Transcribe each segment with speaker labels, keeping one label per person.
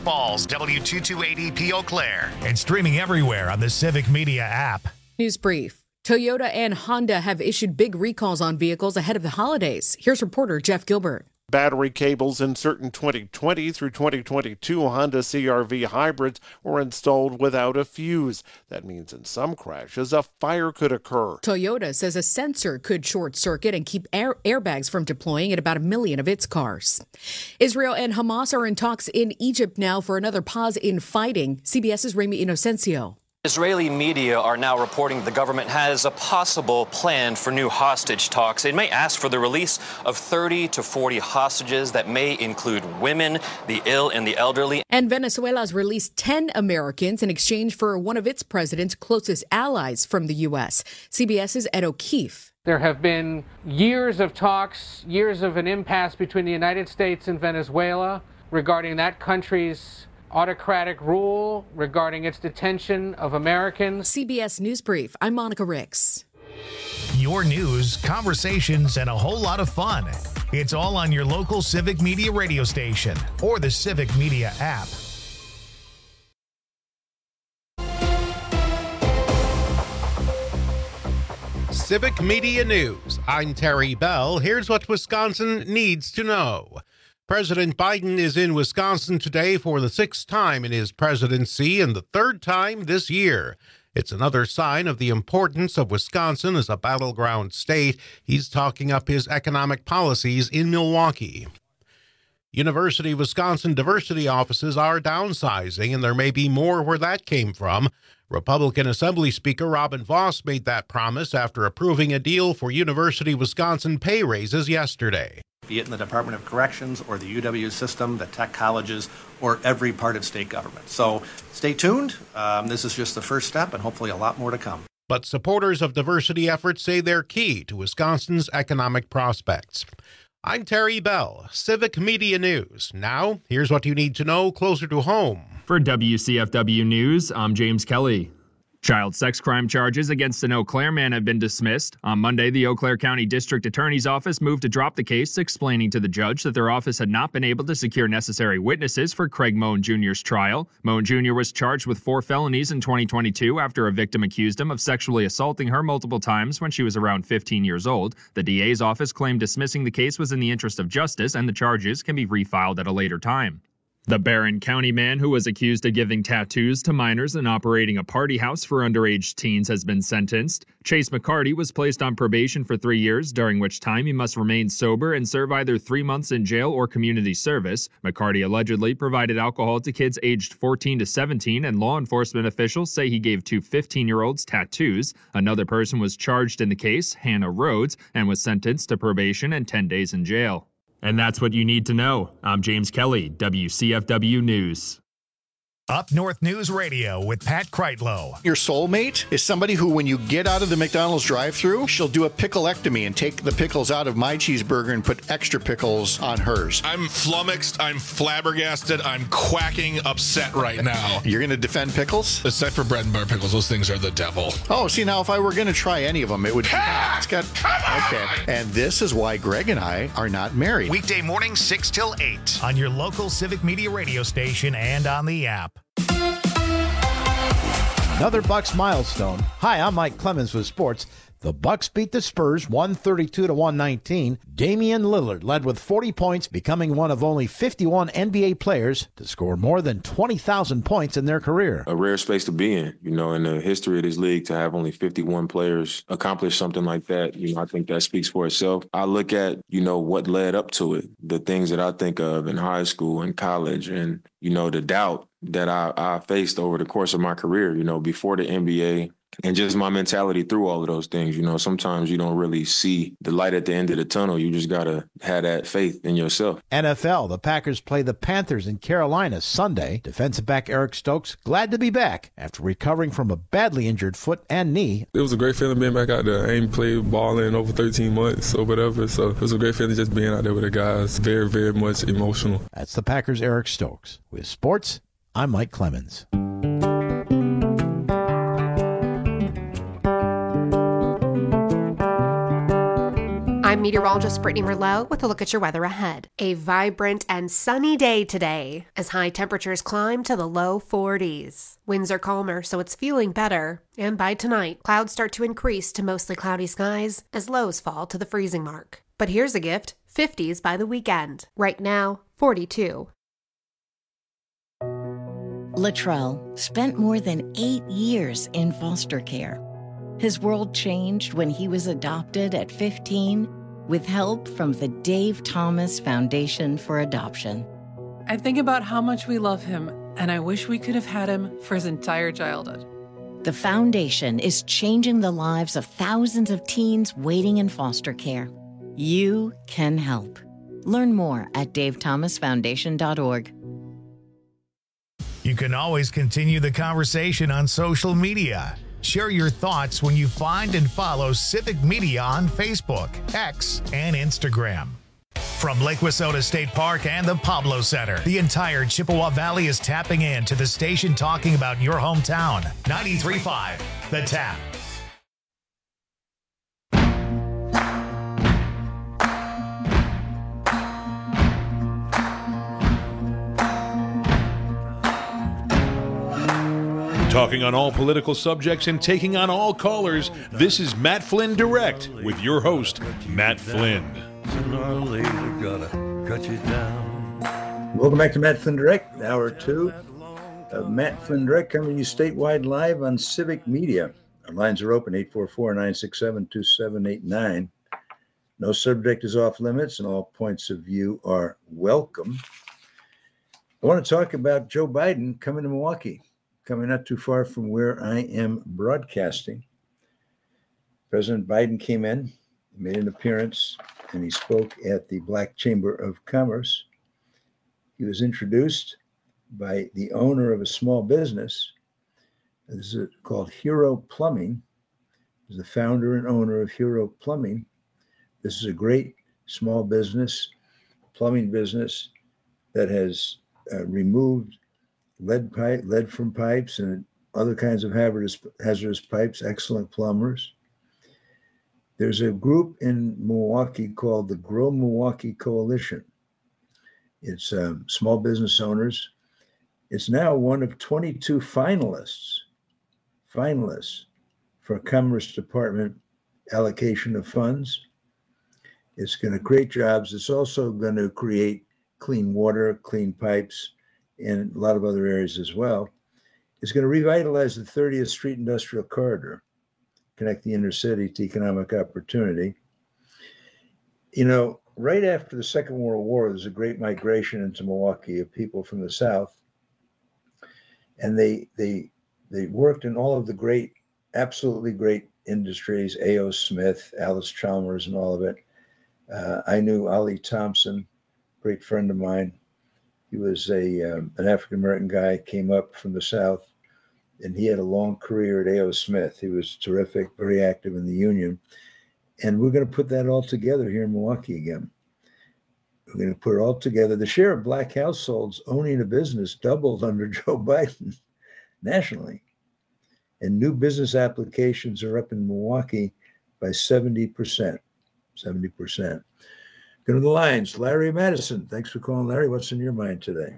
Speaker 1: Falls, W228EP Eau Claire, and streaming everywhere on the Civic Media app.
Speaker 2: News brief. Toyota and Honda have issued big recalls on vehicles ahead of the holidays. Here's reporter Jeff Gilbert.
Speaker 3: Battery cables in certain 2020 through 2022 Honda CR-V hybrids were installed without a fuse. That means in some crashes, a fire could occur.
Speaker 2: Toyota says a sensor could short circuit and keep airbags from deploying at about 1 million of its cars. Israel and Hamas are in talks in Egypt now for another pause in fighting. CBS's Remy Inocencio.
Speaker 4: Israeli media are now reporting the government has a possible plan for new hostage talks. It may ask for the release of 30 to 40 hostages that may include women, the ill, and the elderly.
Speaker 2: And Venezuela's released 10 Americans in exchange for one of its president's closest allies from the U.S. CBS's Ed O'Keefe.
Speaker 5: There have been years of talks, years of an impasse between the United States and Venezuela regarding that country's autocratic rule, regarding its detention of Americans.
Speaker 2: CBS News Brief. I'm Monica Ricks.
Speaker 1: Your news, conversations, and a whole lot of fun. It's all on your local Civic Media radio station or the Civic Media app.
Speaker 6: Civic Media News. I'm Terry Bell. Here's what Wisconsin needs to know. President Biden is in Wisconsin today for the 6th time in his presidency and the 3rd time this year. It's another sign of the importance of Wisconsin as a battleground state. He's talking up his economic policies in Milwaukee. University of Wisconsin diversity offices are downsizing, and there may be more where that came from. Republican Assembly Speaker Robin Vos made that promise after approving a deal for University of Wisconsin pay raises yesterday.
Speaker 7: Be it in the Department of Corrections or the UW system, the tech colleges, or every part of state government. So stay tuned. This is just the first step and hopefully a lot more to come.
Speaker 6: But supporters of diversity efforts say they're key to Wisconsin's economic prospects. I'm Terry Bell, Civic Media News. Now, here's what you need to know closer to home.
Speaker 8: For WCFW News, I'm James Kelly. Child sex crime charges against an Eau Claire man have been dismissed. On Monday, the Eau Claire County District Attorney's Office moved to drop the case, explaining to the judge that their office had not been able to secure necessary witnesses for Craig Moan Jr.'s trial. Moan Jr. was charged with 4 felonies in 2022 after a victim accused him of sexually assaulting her multiple times when she was around 15 years old. The DA's office claimed dismissing the case was in the interest of justice and the charges can be refiled at a later time. The Barron County man who was accused of giving tattoos to minors and operating a party house for underage teens has been sentenced. Chase McCarty was placed on probation for 3 years, during which time he must remain sober and serve either 3 months in jail or community service. McCarty allegedly provided alcohol to kids aged 14 to 17, and law enforcement officials say he gave 2 15-year-olds tattoos. Another person was charged in the case, Hannah Rhodes, and was sentenced to probation and 10 days in jail. And that's what you need to know. I'm James Kelly, WCFW News.
Speaker 1: Up North News Radio with Pat Kreitlow.
Speaker 9: Your soulmate is somebody who, when you get out of the McDonald's drive-thru, she'll do a pickleectomy and take the pickles out of my cheeseburger and put extra pickles on hers.
Speaker 10: I'm flummoxed, I'm flabbergasted, I'm quacking upset right now.
Speaker 9: You're going to defend pickles?
Speaker 10: Except for bread and butter pickles, those things are the devil.
Speaker 9: Oh, see, now if I were going to try any of them, it would...
Speaker 10: Pat!
Speaker 9: Okay. And this is why Greg and I are not married.
Speaker 1: Weekday mornings 6 till 8 on your local Civic Media radio station and on the app.
Speaker 11: Another Bucks milestone. Hi, I'm Mike Clemens with sports. The Bucks beat the Spurs 132-119. Damian Lillard led with 40 points, becoming one of only 51 NBA players to score more than 20,000 points in their career.
Speaker 12: A rare space to be in, in the history of this league, to have only 51 players accomplish something like that. I think that speaks for itself. I look at, what led up to it, the things that I think of in high school and college, and, the doubt that I faced over the course of my career, before the NBA, and just my mentality through all of those things. Sometimes you don't really see the light at the end of the tunnel. You just got to have that faith in yourself.
Speaker 11: NFL, the Packers play the Panthers in Carolina Sunday. Defensive back Eric Stokes glad to be back after recovering from a badly injured foot and knee.
Speaker 13: It was a great feeling being back out there. I ain't played ball in over 13 months or whatever, so it was a great feeling just being out there with the guys. Very, very much emotional.
Speaker 11: That's the Packers' Eric Stokes. With sports, I'm Mike Clemens.
Speaker 14: I'm meteorologist Brittany Merlot with a look at your weather ahead. A vibrant and sunny day today as high temperatures climb to the low 40s. Winds are calmer, so it's feeling better. And by tonight, clouds start to increase to mostly cloudy skies as lows fall to the freezing mark. But here's a gift, 50s by the weekend. Right now, 42.
Speaker 15: Latrell spent more than 8 years in foster care. His world changed when he was adopted at 15 with help from the Dave Thomas Foundation for Adoption.
Speaker 16: I think about how much we love him, and I wish we could have had him for his entire childhood.
Speaker 15: The foundation is changing the lives of thousands of teens waiting in foster care. You can help. Learn more at davethomasfoundation.org.
Speaker 1: You can always continue the conversation on social media. Share your thoughts when you find and follow Civic Media on Facebook, X, and Instagram. From Lake Wissota State Park and the Pablo Center, the entire Chippewa Valley is tapping in to the station talking about your hometown. 93.5 The Tap.
Speaker 17: Talking on all political subjects and taking on all callers, this is Matt Flynn Direct with your host, Matt Flynn.
Speaker 18: Welcome back to Matt Flynn Direct, Hour 2 of Matt Flynn Direct, coming to you statewide live on Civic Media. Our lines are open, 844-967-2789. No subject is off limits, and all points of view are welcome. I want to talk about Joe Biden coming to Milwaukee. Coming not too far from where I am broadcasting. President Biden came in, made an appearance, and he spoke at the Black Chamber of Commerce. He was introduced by the owner of a small business. This is called Hero Plumbing. He's the founder and owner of Hero Plumbing. This is a great small business, plumbing business that has removed lead from pipes and other kinds of hazardous pipes, excellent plumbers. There's a group in Milwaukee called the Grow Milwaukee Coalition. It's small business owners. It's now one of 22 finalists for Commerce Department allocation of funds. It's going to create jobs. It's also going to create clean water, clean pipes, and a lot of other areas as well. It's going to revitalize the 30th Street Industrial Corridor, connect the inner city to economic opportunity. You know, right after the Second World War, there's a great migration into Milwaukee of people from the South. And they worked in all of the great, absolutely great industries, A.O. Smith, Alice Chalmers, and all of it. I knew Ollie Thompson, great friend of mine. He was an African-American guy, came up from the South, and he had a long career at A.O. Smith. He was terrific, very active in the union. And we're going to put that all together here in Milwaukee again. We're going to put it all together. The share of Black households owning a business doubled under Joe Biden nationally. And new business applications are up in Milwaukee by 70%. 70%. Go to the lines. Larry Madison. Thanks for calling, Larry. What's in your mind today?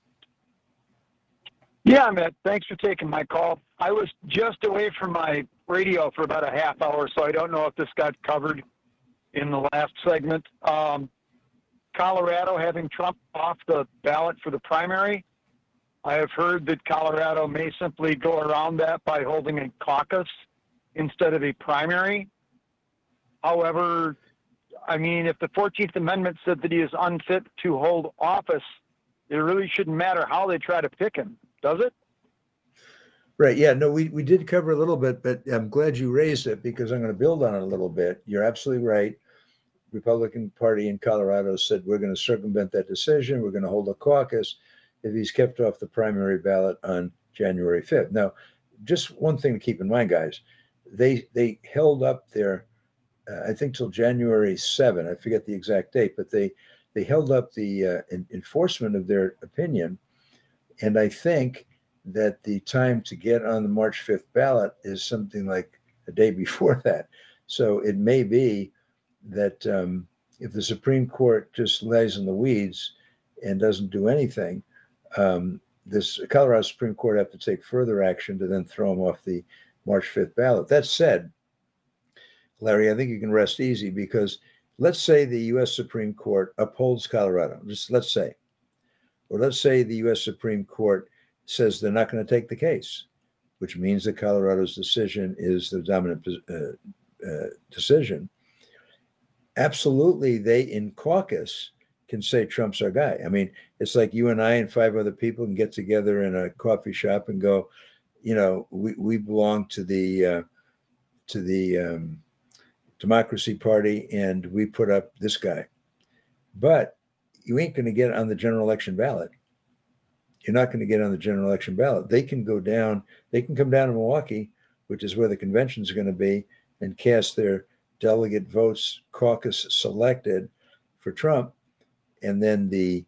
Speaker 19: Yeah, Matt. Thanks for taking my call. I was just away from my radio for about a half hour, so I don't know if this got covered in the last segment. Colorado having Trump off the ballot for the primary. I have heard that Colorado may simply go around that by holding a caucus instead of a primary. However, I mean, if the 14th Amendment said that he is unfit to hold office, it really shouldn't matter how they try to pick him, does it?
Speaker 18: Right. Yeah. No, we did cover a little bit, but I'm glad you raised it because I'm going to build on it a little bit. You're absolutely right. Republican Party in Colorado said we're going to circumvent that decision. We're going to hold a caucus if he's kept off the primary ballot on January 5th. Now, just one thing to keep in mind, guys, they held up their I think till January 7, I forget the exact date, but they held up the enforcement of their opinion. And I think that the time to get on the March 5th ballot is something like a day before that. So it may be that if the Supreme Court just lays in the weeds and doesn't do anything, this Colorado Supreme Court have to take further action to then throw him off the March 5th ballot. That said, Larry, I think you can rest easy, because let's say the U.S. Supreme Court upholds Colorado. Just let's say. Or let's say the U.S. Supreme Court says they're not going to take the case, which means that Colorado's decision is the dominant decision. Absolutely, they in caucus can say Trump's our guy. I mean, it's like you and I and 5 other people can get together in a coffee shop and go, you know, we belong to the Democracy Party, and we put up this guy. But you ain't going to get on the general election ballot. You're not going to get on the general election ballot. They can go down, they can come down to Milwaukee, which is where the convention is going to be, and cast their delegate votes, caucus selected for Trump. And then the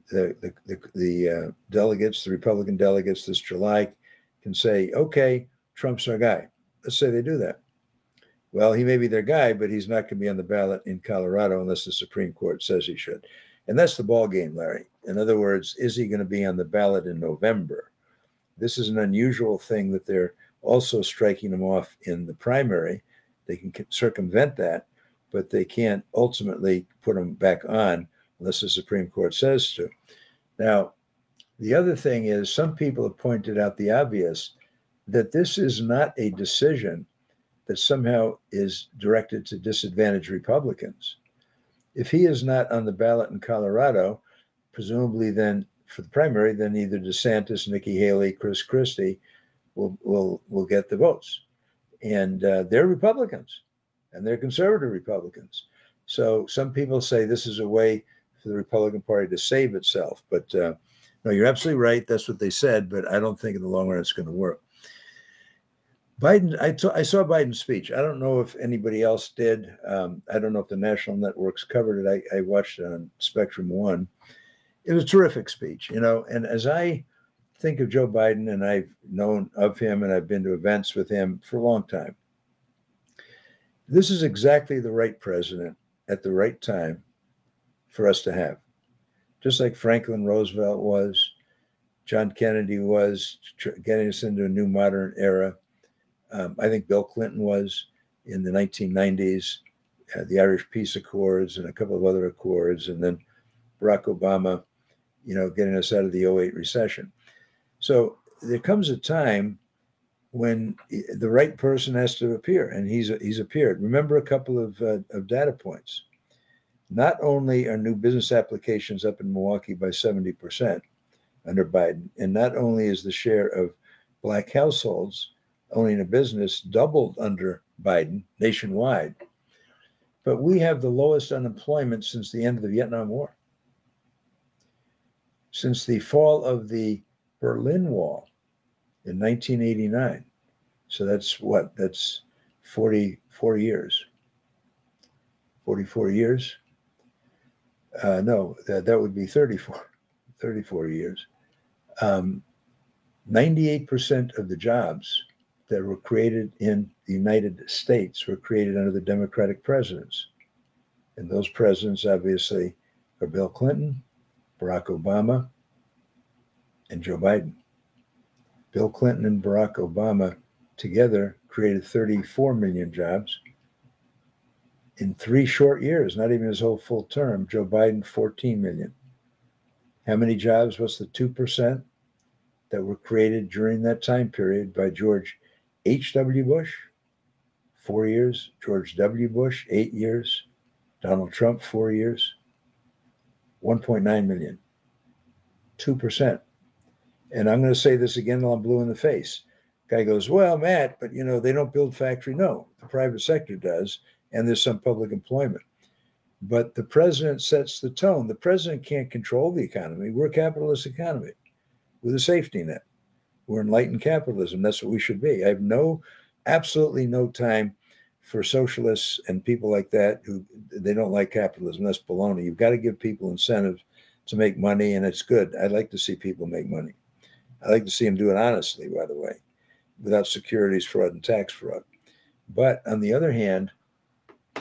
Speaker 18: delegates, the Republican delegates this July can say, okay, Trump's our guy. Let's say they do that. Well, he may be their guy, but he's not going to be on the ballot in Colorado unless the Supreme Court says he should. And that's the ball game, Larry. In other words, is he going to be on the ballot in November? This is an unusual thing that they're also striking him off in the primary. They can circumvent that, but they can't ultimately put him back on unless the Supreme Court says to. Now, the other thing is, some people have pointed out the obvious, that this is not a decision that somehow is directed to disadvantaged Republicans. If he is not on the ballot in Colorado, presumably then for the primary, then either DeSantis, Nikki Haley, Chris Christie will get the votes. And they're Republicans, and they're conservative Republicans. So some people say this is a way for the Republican Party to save itself. But no, you're absolutely right. That's what they said, but I don't think in the long run it's going to work. Biden, I saw Biden's speech. I don't know if anybody else did. I don't know if the national networks covered it. I watched it on Spectrum One. It was a terrific speech, you know. And as I think of Joe Biden, and I've known of him and I've been to events with him for a long time, this is exactly the right president at the right time for us to have. Just like Franklin Roosevelt was, John Kennedy was, getting us into a new modern era. I think Bill Clinton was in the 1990s, the Irish Peace Accords and a couple of other accords, and then Barack Obama, you know, getting us out of the 2008 recession. So there comes a time when the right person has to appear, and he's appeared. Remember a couple of data points. Not only are new business applications up in Milwaukee by 70% under Biden, and not only is the share of Black households owning a business doubled under Biden nationwide, but we have the lowest unemployment since the end of the Vietnam War. Since the fall of the Berlin Wall in 1989. So that's what? That's 44 years. 44 years? No, that would be 34 years. 98% of the jobs that were created in the United States were created under the Democratic presidents. And those presidents, obviously, are Bill Clinton, Barack Obama, and Joe Biden. Bill Clinton and Barack Obama together created 34 million jobs. In 3 short years, not even his whole full term, Joe Biden, 14 million. How many jobs? What's the 2% that were created during that time period by George H.W. Bush? 4 years. George W. Bush, 8 years. Donald Trump, 4 years. 1.9 million. 2%. And I'm going to say this again while I'm blue in the face. Guy goes, well, Matt, but you know, they don't build factory. No, the private sector does. And there's some public employment. But the president sets the tone. The president can't control the economy. We're a capitalist economy with a safety net. We're enlightened capitalism. That's what we should be. I have absolutely no time for socialists and people like that who they don't like capitalism. That's baloney. You've got to give people incentives to make money, and it's good. I'd like to see people make money. I like to see them do it honestly, by the way, without securities fraud and tax fraud. But on the other hand,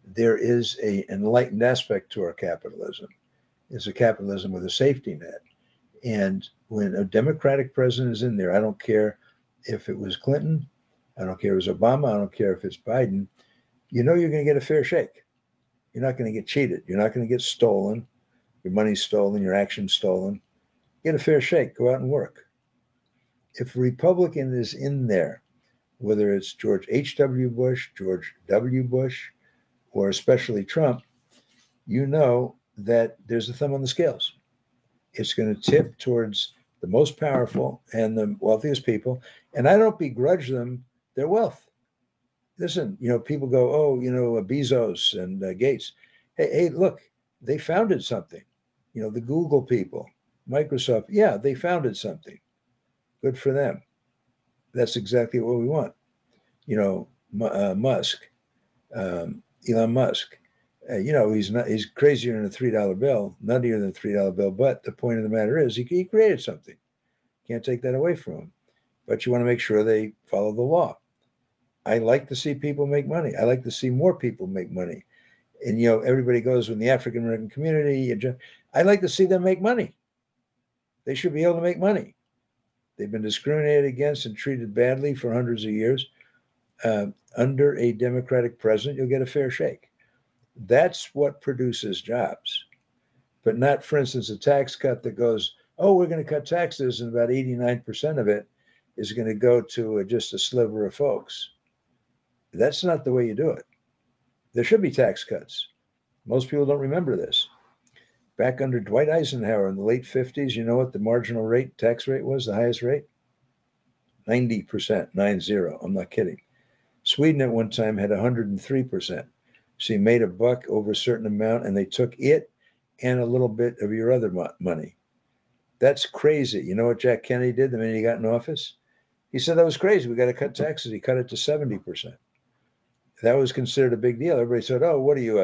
Speaker 18: there is an enlightened aspect to our capitalism. It's a capitalism with a safety net. And when a Democratic president is in there, I don't care if it was Clinton, I don't care if it was Obama, I don't care if it's Biden, you know you're going to get a fair shake. You're not going to get cheated. You're not going to get stolen. Your money's stolen, your action's stolen. Get a fair shake. Go out and work. If a Republican is in there, whether it's George H.W. Bush, George W. Bush, or especially Trump, you know that there's a thumb on the scales. It's going to tip towards the most powerful and the wealthiest people. And I don't begrudge them their wealth. Listen, people go, Bezos and Gates. Hey, look, they founded something. The Google people, Microsoft, yeah, they founded something. Good for them. That's exactly what we want. Musk, Elon Musk, he's crazier than a $3 bill, nuttier than a $3 bill. But the point of the matter is he created something. Can't take that away from him. But you want to make sure they follow the law. I like to see people make money. I like to see more people make money. And, everybody goes in the African-American community. I like to see them make money. They should be able to make money. They've been discriminated against and treated badly for hundreds of years. Under a Democratic president, you'll get a fair shake. That's what produces jobs. But not, for instance, a tax cut that goes, we're going to cut taxes, and about 89% of it is going to go to just a sliver of folks. That's not the way you do it. There should be tax cuts. Most people don't remember this. Back under Dwight Eisenhower in the late 50s, you know what the marginal tax rate was, the highest rate? 90%, 90. I'm not kidding. Sweden at one time had 103%. So you made a buck over a certain amount, and they took it and a little bit of your other money. That's crazy. You know what Jack Kennedy did the minute he got in office? He said that was crazy. We got to cut taxes. He cut it to 70%. That was considered a big deal. Everybody said, what are you,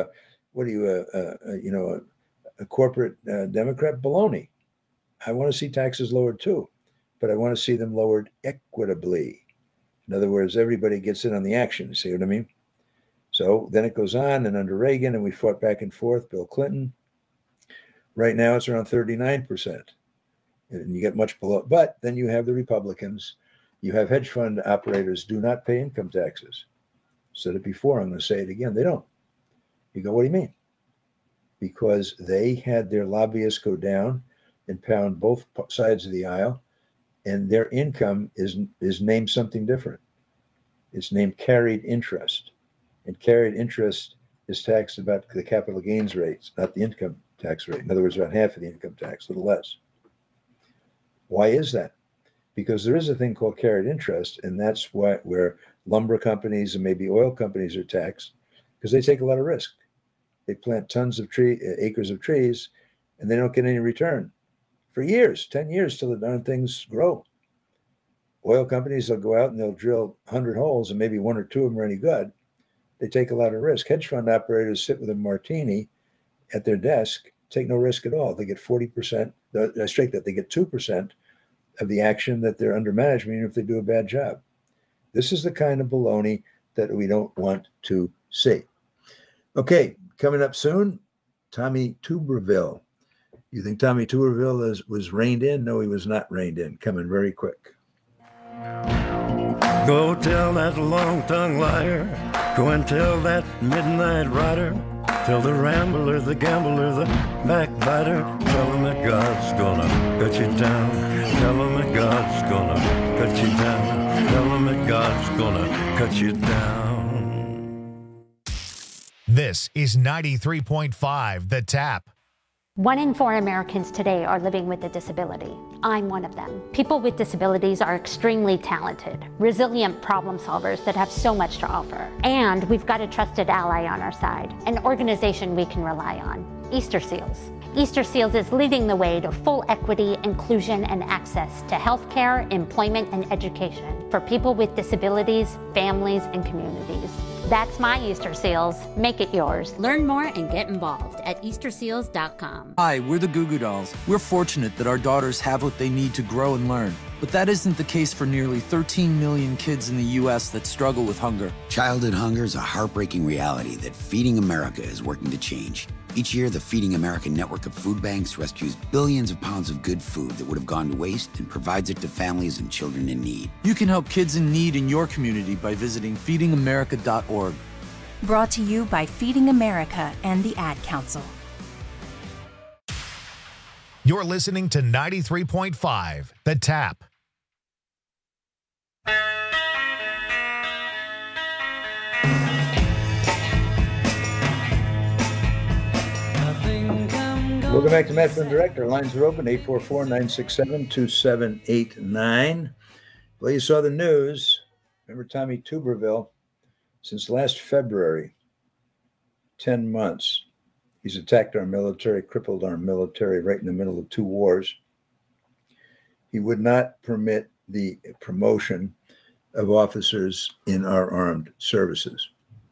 Speaker 18: a corporate Democrat? Baloney. I want to see taxes lowered too, but I want to see them lowered equitably. In other words, everybody gets in on the action. See what I mean? So then it goes on, and under Reagan, and we fought back and forth, Bill Clinton. Right now it's around 39%. And you get much below. But then you have the Republicans. You have hedge fund operators do not pay income taxes. Said it before, I'm going to say it again. They don't. You go, what do you mean? Because they had their lobbyists go down and pound both sides of the aisle, and their income is named something different. It's named carried interest. And carried interest is taxed about the capital gains rates, not the income tax rate. In other words, about half of the income tax, a little less. Why is that? Because there is a thing called carried interest, and that's where lumber companies and maybe oil companies are taxed, because they take a lot of risk. They plant tons of acres of trees, and they don't get any return for years, 10 years, till the darn things grow. Oil companies, they'll go out and they'll drill 100 holes, and maybe one or two of them are any good. They take a lot of risk. Hedge fund operators sit with a martini at their desk, take no risk at all. They get 40%, straight that they get 2% of the action that they're under management, even if they do a bad job. This is the kind of baloney that we don't want to see. Okay, coming up soon, Tommy Tuberville. You think Tommy Tuberville was reined in? No, he was not reined in. Coming very quick.
Speaker 20: Go tell that long-tongued liar. Go and tell that midnight rider. Tell the rambler, the gambler, the backbiter. Tell him that God's gonna cut you down. Tell him that God's gonna cut you down. Tell him that God's gonna cut you down.
Speaker 1: This is 93.5 The Tap.
Speaker 21: 1 in 4 Americans today are living with a disability. I'm one of them. People with disabilities are extremely talented, resilient problem solvers that have so much to offer. And we've got a trusted ally on our side, an organization we can rely on, Easter Seals. Easter Seals is leading the way to full equity, inclusion, and access to healthcare, employment, and education for people with disabilities, families, and communities. That's my Easter Seals. Make it yours.
Speaker 22: Learn more and get involved at EasterSeals.com.
Speaker 23: Hi, we're the Goo Goo Dolls. We're fortunate that our daughters have what they need to grow and learn.
Speaker 3: But that isn't the case for nearly 13 million kids in the U.S. that struggle with hunger.
Speaker 4: Childhood hunger is a heartbreaking reality that Feeding America is working to change. Each year, the Feeding America network of food banks rescues billions of pounds of good food that would have gone to waste and provides it to families and children in need.
Speaker 3: You can help kids in need in your community by visiting feedingamerica.org.
Speaker 23: Brought to you by Feeding America and the Ad Council.
Speaker 1: You're listening to 93.5, The Tap.
Speaker 18: Welcome back to Matt Flynn Direct. Our lines are open, 844-967-2789. Well, you saw the news. Remember Tommy Tuberville? Since last February, 10 months, he's attacked our military, crippled our military right in the middle of two wars. He would not permit the promotion of officers in our armed services.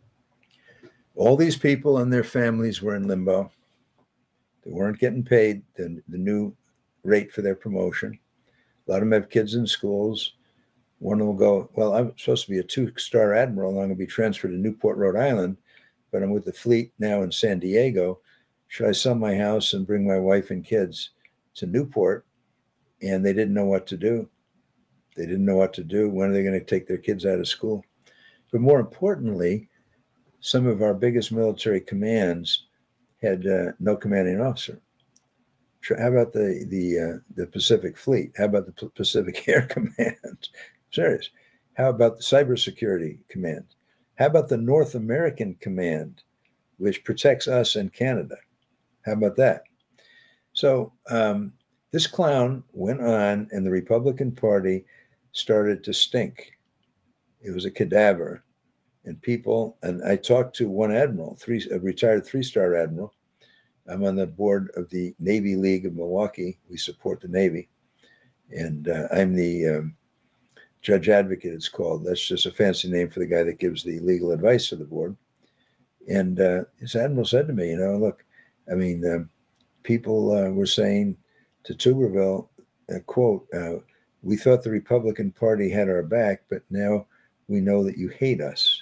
Speaker 18: All these people and their families were in limbo. They weren't getting paid the new rate for their promotion. A lot of them have kids in schools. One will go, well, I'm supposed to be a 2-star admiral, and I'm going to be transferred to Newport, Rhode Island, but I'm with the fleet now in San Diego. Should I sell my house and bring my wife and kids to Newport? And they didn't know what to do. They didn't know what to do. When are they going to take their kids out of school? But more importantly, some of our biggest military commands had no commanding officer. How about the Pacific Fleet? How about the Pacific Air Command? Serious. How about the Cybersecurity Command? How about the North American Command, which protects us and Canada? How about that? So this clown went on, and the Republican Party started to stink. It was a cadaver. And people, and I talked to one admiral, a retired 3-star admiral. I'm on the board of the Navy League of Milwaukee. We support the Navy. And I'm the judge advocate, it's called. That's just a fancy name for the guy that gives the legal advice to the board. And his admiral said to me, look, I mean, people were saying to Tuberville, quote, we thought the Republican Party had our back, but now we know that you hate us.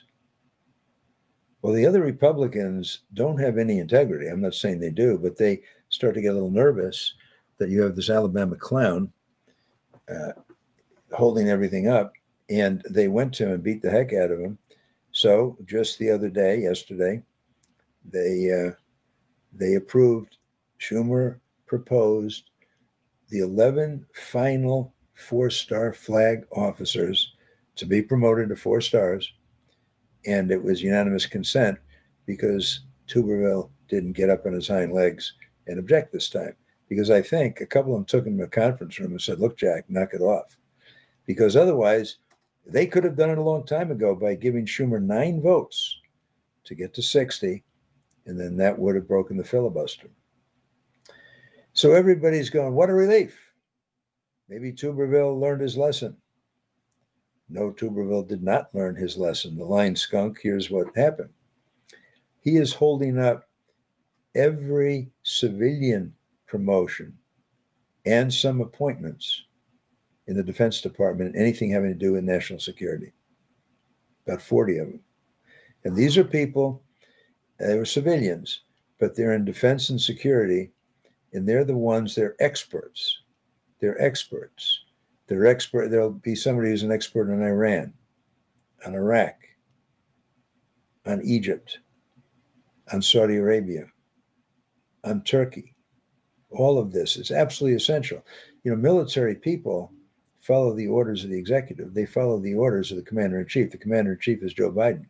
Speaker 18: Well, the other Republicans don't have any integrity. I'm not saying they do, but they start to get a little nervous that you have this Alabama clown holding everything up, and they went to him and beat the heck out of him. So just the other day, yesterday, they approved, Schumer proposed the 11 final 4-star flag officers to be promoted to 4 stars. And it was unanimous consent because Tuberville didn't get up on his hind legs and object this time. Because I think a couple of them took him to a conference room and said, look, Jack, knock it off. Because otherwise, they could have done it a long time ago by giving Schumer 9 votes to get to 60, and then that would have broken the filibuster. So everybody's going, what a relief. Maybe Tuberville learned his lesson. No, Tuberville did not learn his lesson. The lying skunk, here's what happened. He is holding up every civilian promotion and some appointments in the Defense Department, anything having to do with national security. About 40 of them. And these are people, they were civilians, but they're in defense and security, and they're the ones, they're experts. They're experts. They're expert. There'll be somebody who's an expert on Iran, on Iraq, on Egypt, on Saudi Arabia, on Turkey. All of this is absolutely essential. Military people follow the orders of the executive. They follow the orders of the commander-in-chief. The commander-in-chief is Joe Biden.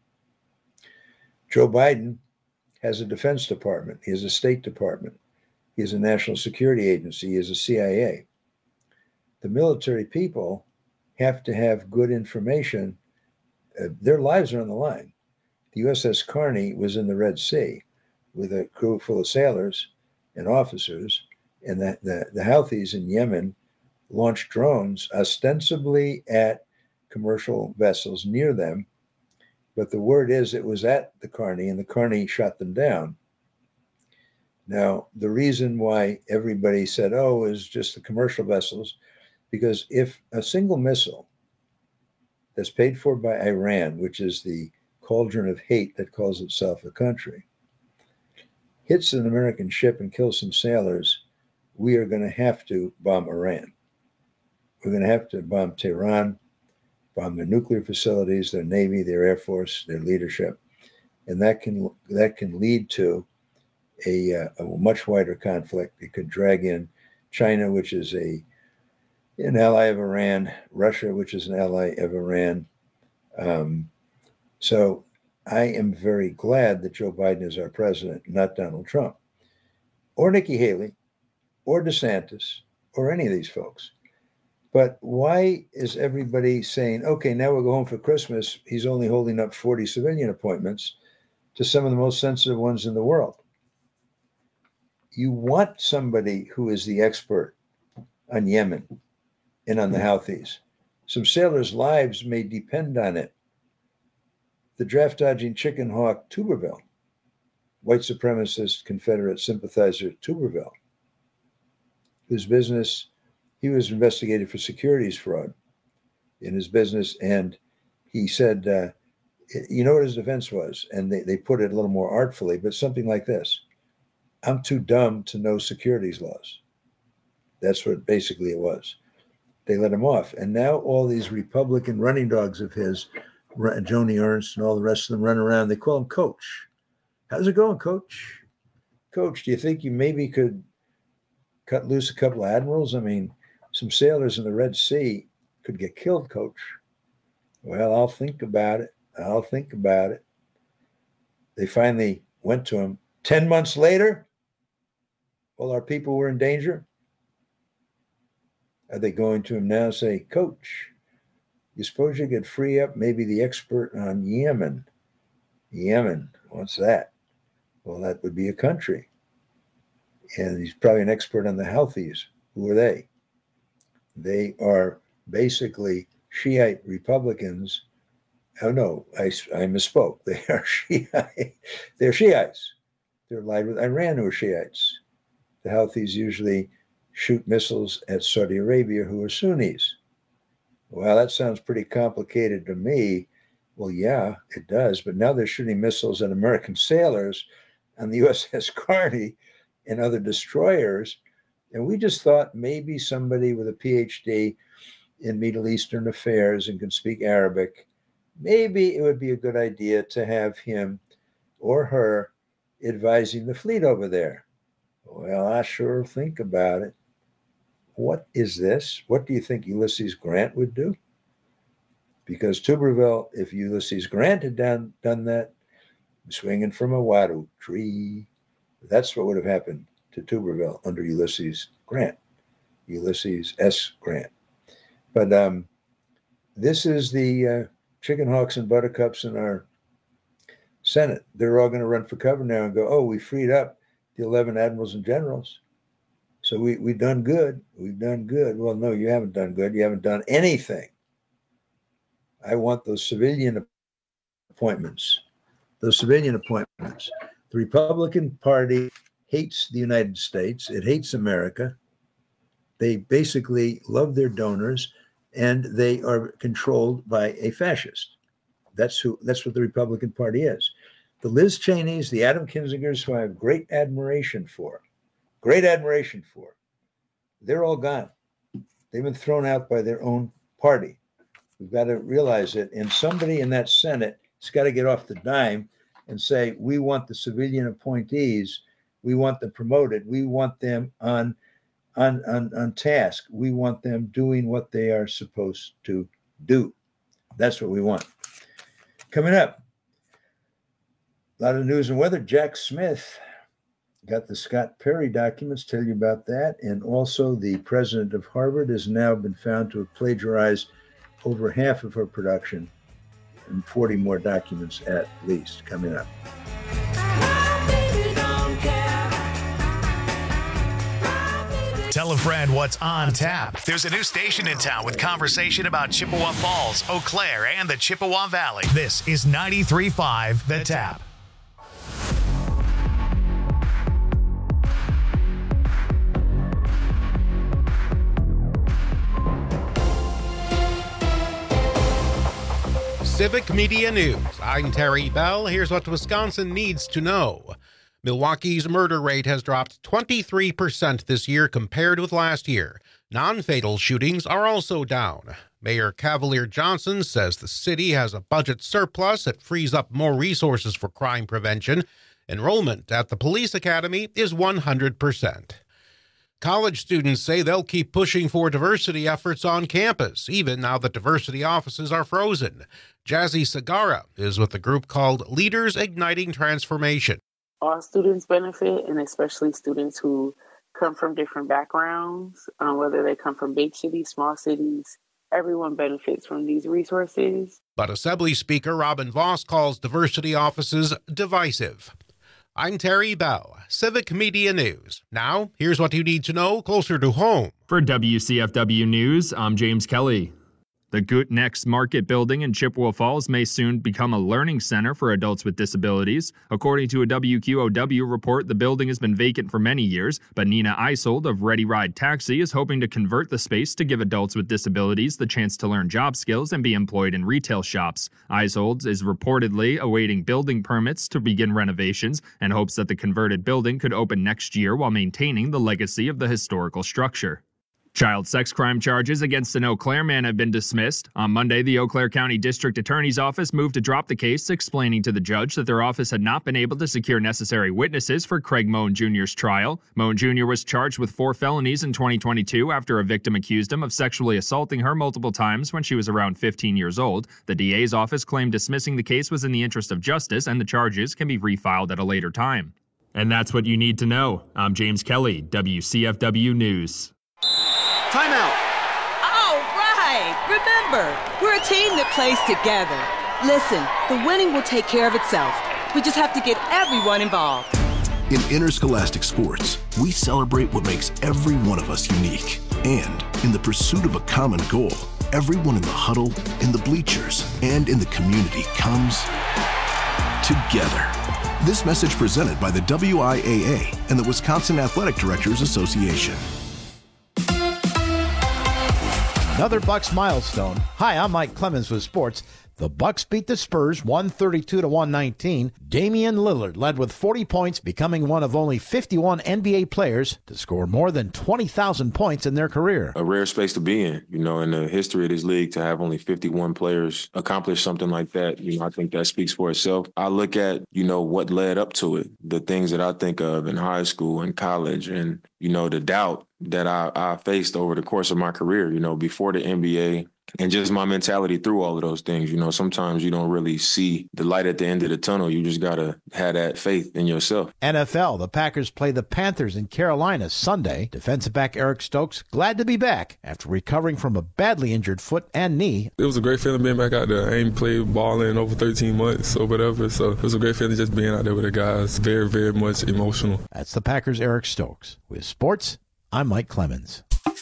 Speaker 18: Joe Biden has a Defense Department. He has a State Department. He has a National Security Agency. He has a CIA. The military people have to have good information. Their lives are on the line. The USS Carney was in the Red Sea with a crew full of sailors and officers, and the Houthis in Yemen launched drones ostensibly at commercial vessels near them. But the word is it was at the Carney, and the Carney shot them down. Now, the reason why everybody said, oh, it was just the commercial vessels, Because if a single missile that's paid for by Iran, which is the cauldron of hate that calls itself a country, hits an American ship and kills some sailors, we are going to have to bomb Iran. We're going to have to bomb Tehran, bomb their nuclear facilities, their Navy, their Air Force, their leadership. And that can lead to a much wider conflict. It could drag in China, which is an ally of Iran, Russia, which is an ally of Iran. So I am very glad that Joe Biden is our president, not Donald Trump, or Nikki Haley, or DeSantis, or any of these folks. But why is everybody saying, okay, now we'll go home for Christmas? He's only holding up 40 civilian appointments to some of the most sensitive ones in the world. You want somebody who is the expert on Yemen and on the Houthis. Some sailors' lives may depend on it. The draft-dodging chicken hawk Tuberville, white supremacist Confederate sympathizer Tuberville, whose business, he was investigated for securities fraud in his business, and he said, you know what his defense was? And they put it a little more artfully, but something like this: I'm too dumb to know securities laws. That's what basically it was. They let him off. And now all these Republican running dogs of his, Joni Ernst and all the rest of them, run around. They call him Coach. How's it going, Coach? Coach, do you think you maybe could cut loose a couple of admirals? I mean, some sailors in the Red Sea could get killed, Coach. Well, I'll think about it. I'll think about it. They finally went to him. 10 months later, all our people were in danger. Are they going to him now and say, Coach, you suppose you could free up maybe the expert on Yemen? Yemen, what's that? Well, that would be a country. And he's probably an expert on the Houthis. Who are they? They are basically Shiite Republicans. Oh, no, I misspoke. They are Shiite. They're Shiites. They're allied with Iran, who are Shiites. The Houthis usually shoot missiles at Saudi Arabia, who are Sunnis. Well, that sounds pretty complicated to me. Well, yeah, it does. But now they're shooting missiles at American sailors on the USS Carney and other destroyers. And we just thought maybe somebody with a PhD in Middle Eastern affairs and can speak Arabic, maybe it would be a good idea to have him or her advising the fleet over there. Well, I sure think about it. What is this? What do you think Ulysses Grant would do? Because Tuberville, if Ulysses Grant had done that, swinging from a wattle tree, that's what would have happened to Tuberville under Ulysses Grant, Ulysses S. Grant. But this is the chicken hawks and buttercups in our Senate. They're all going to run for cover now and go, oh, we freed up the 11 admirals and generals. So we've done good. We've done good. Well, no, you haven't done good. You haven't done anything. I want those civilian appointments. Those civilian appointments. The Republican Party hates the United States. It hates America. They basically love their donors, and they are controlled by a fascist. That's what the Republican Party is. The Liz Cheneys, the Adam Kinzingers, who I have great admiration for, they're all gone. They've been thrown out by their own party. We've got to realize it. And somebody in that Senate has got to get off the dime and say, we want the civilian appointees. We want them promoted. We want them on task. We want them doing what they are supposed to do. That's what we want. Coming up, a lot of news and weather. Jack Smith got the Scott Perry documents, tell you about that. And also the president of Harvard has now been found to have plagiarized over half of her production, and 40 more documents at least coming up.
Speaker 1: Tell a friend what's on tap. There's a new station in town with conversation about Chippewa Falls, Eau Claire, and the Chippewa Valley. This is 93.5 The Tap.
Speaker 6: Civic Media News. I'm Terry Bell. Here's what Wisconsin needs to know. Milwaukee's murder rate has dropped 23% this year compared with last year. Non-fatal shootings are also down. Mayor Cavalier Johnson says the city has a budget surplus that frees up more resources for crime prevention. Enrollment at the police academy is 100%. College students say they'll keep pushing for diversity efforts on campus, even now that diversity offices are frozen. Jazzy Sagara is with a group called Leaders Igniting Transformation.
Speaker 2: All students benefit, and especially students who come from different backgrounds, whether they come from big cities, small cities. Everyone benefits from these resources.
Speaker 6: But Assembly Speaker Robin Vos calls diversity offices divisive. I'm Terry Bell, Civic Media News. Now, here's what you need to know closer to home.
Speaker 8: For WCFW News, I'm James Kelly. The Gootnex Market building in Chippewa Falls may soon become a learning center for adults with disabilities. According to a WQOW report, the building has been vacant for many years, but Nina Isold of Ready Ride Taxi is hoping to convert the space to give adults with disabilities the chance to learn job skills and be employed in retail shops. Isold is reportedly awaiting building permits to begin renovations and hopes that the converted building could open next year while maintaining the legacy of the historical structure. Child sex crime charges against an Eau Claire man have been dismissed. On Monday, the Eau Claire County District Attorney's Office moved to drop the case, explaining to the judge that their office had not been able to secure necessary witnesses for Craig Moan Jr.'s trial. Moan Jr. was charged with 4 felonies in 2022 after a victim accused him of sexually assaulting her multiple times when she was around 15 years old. The DA's office claimed dismissing the case was in the interest of justice and the charges can be refiled at a later time. And that's what you need to know. I'm James Kelly, WCFW News.
Speaker 5: Timeout.
Speaker 7: All right. Remember, we're a team that plays together. Listen, the winning will take care of itself. We just have to get everyone involved.
Speaker 24: In interscholastic sports, we celebrate what makes every one of us unique. And in the pursuit of a common goal, everyone in the huddle, in the bleachers, and in the community comes together. This message presented by the WIAA and the Wisconsin Athletic Directors Association.
Speaker 11: Another Bucks milestone. Hi, I'm Mike Clemens with sports. The Bucks beat the Spurs 132-119. Damian Lillard led with 40 points, becoming one of only 51 NBA players to score more than 20,000 points in their career.
Speaker 12: A rare space to be in, in the history of this league, to have only 51 players accomplish something like that. I think that speaks for itself. I look at, what led up to it, the things that I think of in high school and college, and, the doubt that I faced over the course of my career, before the NBA, and just my mentality through all of those things. Sometimes you don't really see the light at the end of the tunnel. You just got to have that faith in yourself.
Speaker 11: NFL, the Packers play the Panthers in Carolina Sunday. Defensive back Eric Stokes glad to be back after recovering from a badly injured foot and knee.
Speaker 13: It was a great feeling being back out there. I ain't played ball in over 13 months or whatever, so it was a great feeling just being out there with the guys. Very, very much emotional.
Speaker 11: That's the Packers' Eric Stokes. With sports, I'm Mike Clemens.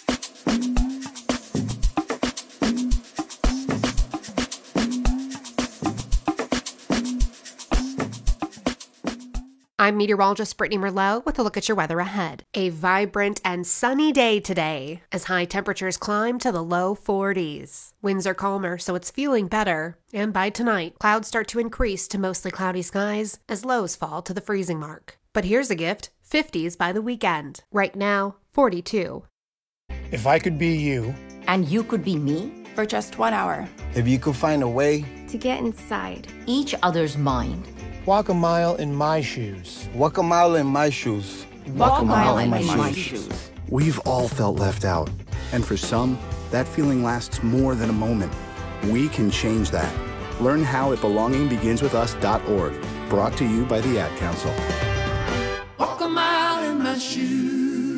Speaker 14: I'm meteorologist Brittany Merlot with a look at your weather ahead. A vibrant and sunny day today as high temperatures climb to the low 40s. Winds are calmer, so it's feeling better. And by tonight, clouds start to increase to mostly cloudy skies as lows fall to the freezing mark. But here's a gift, 50s by the weekend. Right now, 42.
Speaker 25: If I could be you.
Speaker 26: And you could be me?
Speaker 27: For just 1 hour.
Speaker 25: If you could find a way.
Speaker 27: To get inside.
Speaker 26: Each other's mind.
Speaker 25: Walk a mile in my shoes.
Speaker 28: Walk a mile in my shoes.
Speaker 26: Walk a mile in my shoes.
Speaker 29: We've all felt left out. And for some, that feeling lasts more than a moment. We can change that. Learn how at belongingbeginswithus.org. Brought to you by the Ad Council.
Speaker 30: Walk a mile in my shoes.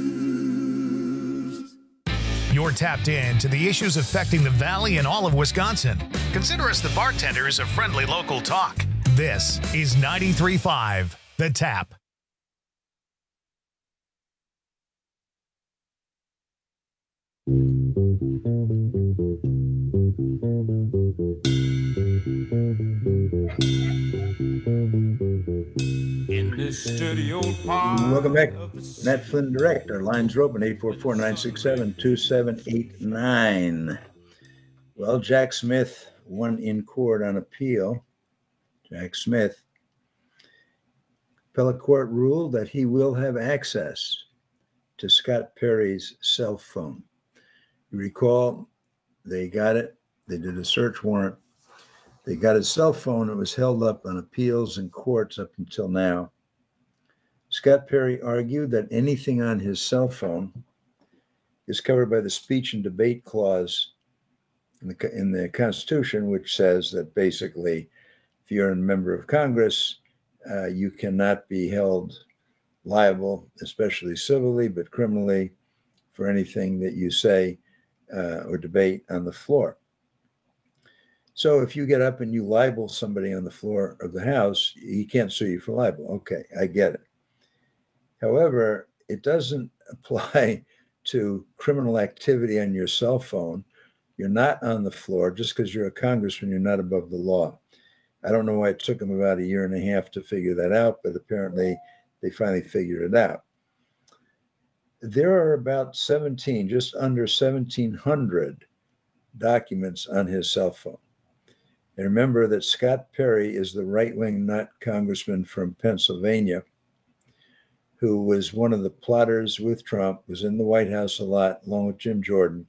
Speaker 1: You're tapped in to the issues affecting the Valley and all of Wisconsin. Consider us the bartenders of friendly local talk. This is 93.5 The Tap.
Speaker 18: Welcome back. Matt Flynn Direct. Our lines are open, 844-967-2789. Well, Jack Smith one in court on appeal, Jack Smith. Appellate court ruled that he will have access to Scott Perry's cell phone. You recall, they got it. They did a search warrant. They got his cell phone. It was held up on appeals and courts up until now. Scott Perry argued that anything on his cell phone is covered by the speech and debate clause in the Constitution, which says that basically, if you're a member of Congress, you cannot be held liable, especially civilly, but criminally, for anything that you say or debate on the floor. So if you get up and you libel somebody on the floor of the House, he can't sue you for libel. Okay, I get it. However, it doesn't apply to criminal activity on your cell phone. You're not on the floor. Just because you're a congressman, you're not above the law. I don't know why it took them about a year and a half to figure that out, but apparently they finally figured it out. There are about 17, just under 1,700 documents on his cell phone. And remember that Scott Perry is the right-wing nut congressman from Pennsylvania who was one of the plotters with Trump, was in the White House a lot, along with Jim Jordan,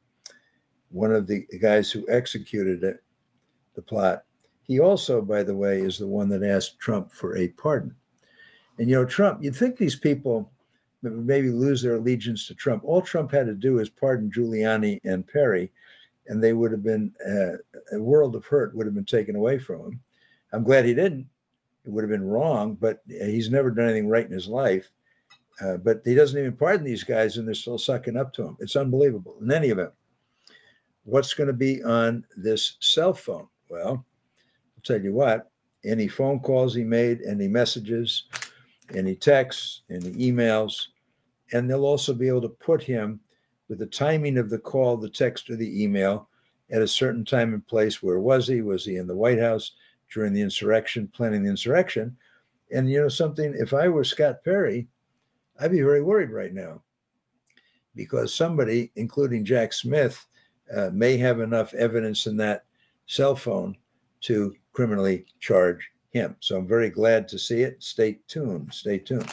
Speaker 18: one of the guys who executed it, the plot. He also, by the way, is the one that asked Trump for a pardon. And, you know, Trump, you'd think these people maybe lose their allegiance to Trump. All Trump had to do is pardon Giuliani and Perry, and they would have been, a world of hurt would have been taken away from him. I'm glad he didn't. It would have been wrong, but he's never done anything right in his life. But he doesn't even pardon these guys, and they're still sucking up to him. It's unbelievable. In any event, what's going to be on this cell phone? Well, I'll tell you what, any phone calls he made, any messages, any texts, any emails, and they'll also be able to put him with the timing of the call, the text, or the email at a certain time and place. Where was he? Was he in the White House during the insurrection, planning the insurrection? And you know something, if I were Scott Perry, I'd be very worried right now because somebody, including Jack Smith, may have enough evidence in that cell phone to criminally charge him. So I'm very glad to see it. Stay tuned. Stay tuned.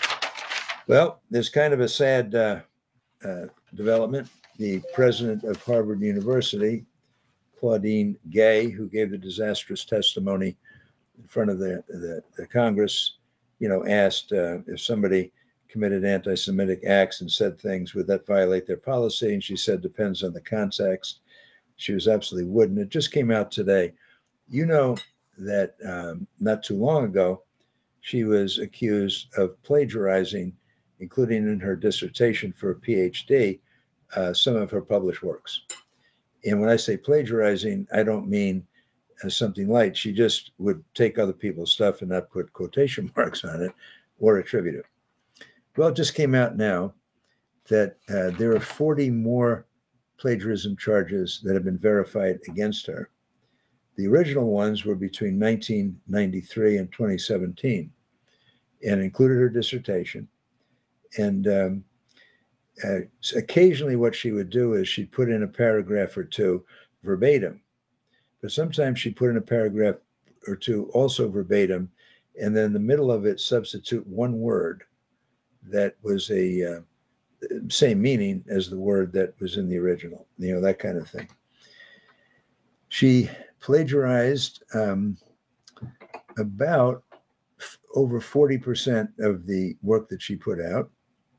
Speaker 18: Well, there's kind of a sad development. The president of Harvard University, Claudine Gay, who gave the disastrous testimony in front of the Congress, you know, asked if somebody committed anti-Semitic acts and said things, would that violate their policy? And she said, depends on the context. She was absolutely wouldn't. It just came out today. You know that not too long ago, she was accused of plagiarizing, including in her dissertation for a PhD, some of her published works. And when I say plagiarizing, I don't mean something light. She just would take other people's stuff and not put quotation marks on it or attribute it. Well, it just came out now that there are 40 more plagiarism charges that have been verified against her. The original ones were between 1993 and 2017 and included her dissertation. And occasionally what she would do is she'd put in a paragraph or two verbatim, but sometimes she'd put in a paragraph or two also verbatim, and then in the middle of it substitute one word that was a same meaning as the word that was in the original, you know, that kind of thing. She plagiarized about over 40% of the work that she put out.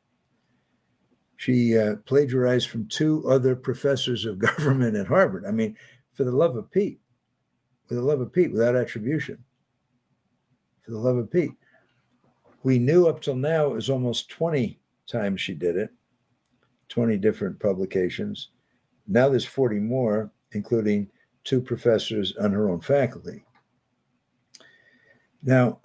Speaker 18: She plagiarized from two other professors of government at Harvard. I mean, for the love of Pete, without attribution, for the love of Pete. We knew up till now it was almost 20 times she did it, 20 different publications. Now there's 40 more, including two professors on her own faculty. Now,